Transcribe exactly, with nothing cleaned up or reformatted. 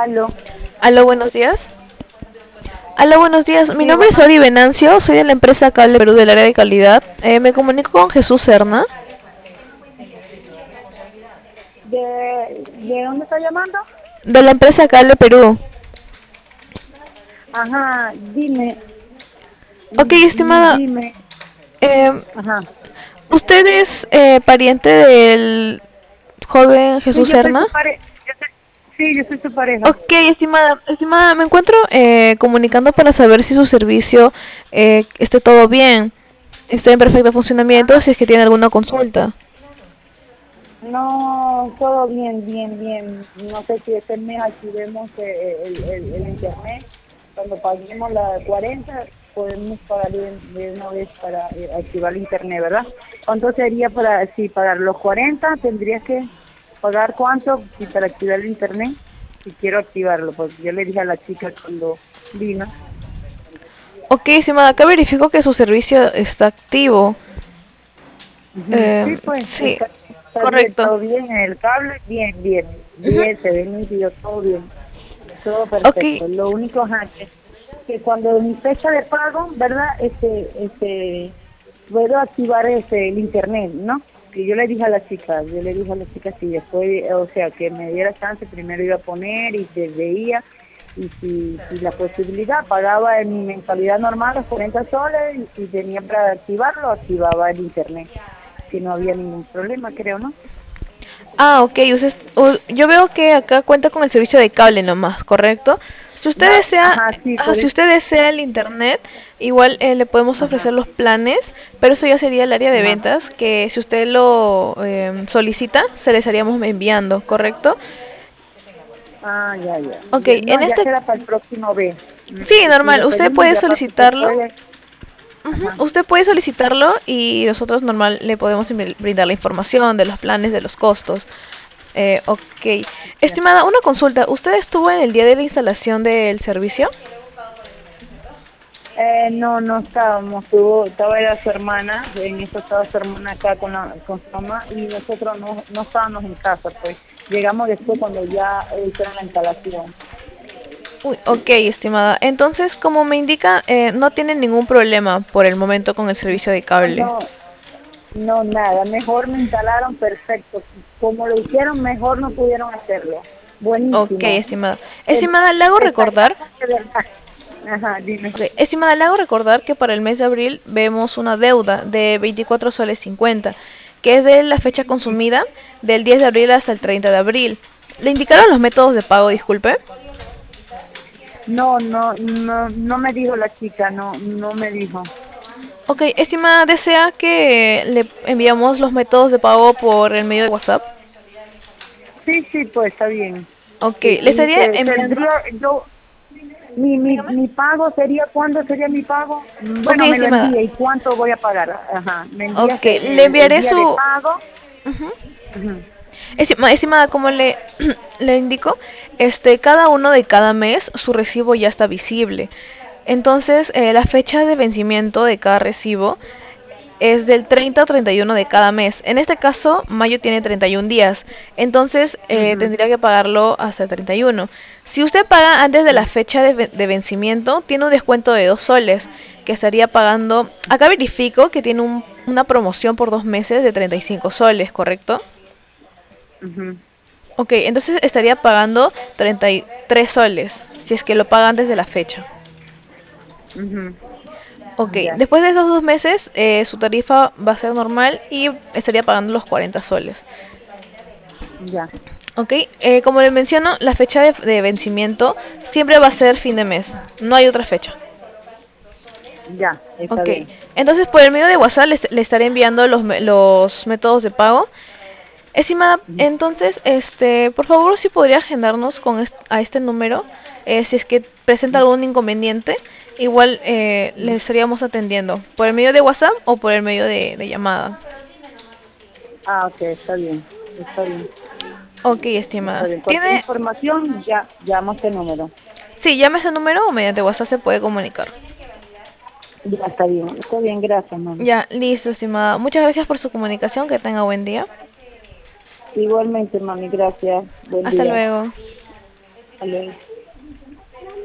Aló. Aló, buenos días. Aló, buenos días. Mi Sí, nombre es bueno, Ori Venancio, soy de la empresa Cable Perú del área de calidad. Eh, me comunico con Jesús Serna, ¿de, de dónde está llamando? de la empresa Cable Perú. Ajá, dime, Ok, mm, estimada, dime, eh, ajá. ¿usted es eh, pariente del joven Sí, Jesús yo soy Serna? su pareja. Sí, yo soy su pareja. Ok, estimada, estimada, me encuentro eh, comunicando para saber si su servicio eh, esté todo bien, esté en perfecto funcionamiento, Ajá. si es que tiene alguna consulta. No, todo bien, bien, bien. No sé si este mes activemos eh, el, el, el internet. Cuando paguemos la cuarenta, podemos pagar de, de una vez para eh, activar el internet, ¿verdad? ¿Cuánto sería para, si pagar los cuarenta, tendrías que pagar cuánto si para activar el internet? Si quiero activarlo, porque yo le dije a la chica cuando vino. Ok, estimada, acá verifico que su servicio está activo. Ujú. Sí, Eh, pues, sí, está, está bien, correcto. todo bien en el cable, bien, bien, Ujú. bien, se ve nítido, todo bien. Todo Ok, perfecto. Lo único, ajá, que, que cuando mi fecha de pago, ¿verdad? Este, este, puedo activar este el internet, ¿no? Que yo le dije a la chica, yo le dije a la chica si después, o sea, que me diera chance, primero iba a poner y te veía, y si, si la posibilidad pagaba en mi mensualidad normal los cuarenta soles, y si tenía para activarlo, activaba el internet, que no había ningún problema, creo, ¿no? ah, ok, usted, u- yo veo que acá cuenta con el servicio de cable nomás, ¿correcto? Si usted No, desea, ajá, sí, ah, por si eso, usted desea el internet, igual eh, le podemos ajá, ofrecer los planes, pero eso ya sería el área de ajá. ventas, que si usted lo eh, solicita, se les estaríamos enviando, ¿correcto? Ah, ya, ya. Ok, Ya- No, en ya este, será para el próximo B. Mm, sí, Si normal, lo usted pedimos puede ya para solicitarlo. después de... Ujú, Ajá. usted puede solicitarlo y nosotros normal le podemos bri- brindar la información de los planes, de los costos. Eh, ok. Ya. Estimada, una consulta. ¿Usted estuvo en el día de la instalación del servicio? Eh, no, no estábamos. Tuvo, estaba era su hermana, en eso estaba su hermana acá con, la, con su mamá y nosotros no, no estábamos en casa, pues. Llegamos después cuando ya eh, hicieron la instalación. Uy, ok, estimada. Entonces, como me indica, eh, no tiene ningún problema por el momento con el servicio de cable. No, no, nada. Mejor me instalaron perfecto. Como lo hicieron, mejor no pudieron hacerlo. Ok, Buenísimo. estimada. Eh, Estimada, le hago recordar. Exactamente verdad. Ajá, dime. Ok, estimada, le hago recordar que para el mes de abril vemos una deuda de veinticuatro soles cincuenta, que es de la fecha consumida del diez de abril hasta el treinta de abril. ¿Le indicaron los métodos de pago, disculpe? No, no, no, no me dijo la chica, no, no me dijo. Ok, estimada, ¿desea que le enviamos los métodos de pago por el medio de WhatsApp? Sí, sí, pues está bien. Ok, Sí, le y estaría te, enviando... tendría yo, mi, mi, Dígame. mi pago sería, ¿cuándo sería mi pago? Mm, Ok, Bueno, me lo estimada. envía y cuánto voy a pagar. Ajá, me envías Ok, le el, el enviaré día de su... pago. Ujú. Ujú, Estima- estimada, como le, le indico, este, cada uno de cada mes su recibo ya está visible. Entonces, eh, la fecha de vencimiento de cada recibo es del treinta o treinta y uno de cada mes. En este caso, mayo tiene treinta y un días. Entonces, eh, ujú, tendría que pagarlo hasta el treinta y uno. Si usted paga antes de la ya, fecha de, ve- de vencimiento, tiene un descuento de dos soles, que estaría pagando... Acá verifico que tiene un- una promoción por dos meses de treinta y cinco soles, ¿correcto? ujú, Ok, entonces estaría pagando treinta y tres soles, si es que lo paga antes de la fecha. ujú, Ok, ya, después de esos dos meses, eh, su tarifa va a ser normal y estaría pagando los cuarenta soles. ya, Ok, eh, como le menciono, la fecha de, de vencimiento siempre va a ser fin de mes, no hay otra fecha. ya, está Ok, bien. entonces por el medio de WhatsApp le, le estaré enviando los, me- los métodos de pago. Estimada, Ujú. entonces, este, por favor, si podría agendarnos con est- a este número, eh, si es que presenta algún inconveniente, igual eh, le estaríamos atendiendo por el medio de WhatsApp o por el medio de, de llamada. Ah, ok, está bien, está bien, Ok, está estimada. bien. Cualquier ¿Tiene? información, ya, llama a este número. Sí, llame a ese número o mediante WhatsApp se puede comunicar. Ya está bien, está bien, gracias, mamá. Ya, listo, estimada. Muchas gracias por su comunicación. Que tenga buen día. Igualmente, mami, gracias. Buen Hasta día. luego. Hasta luego.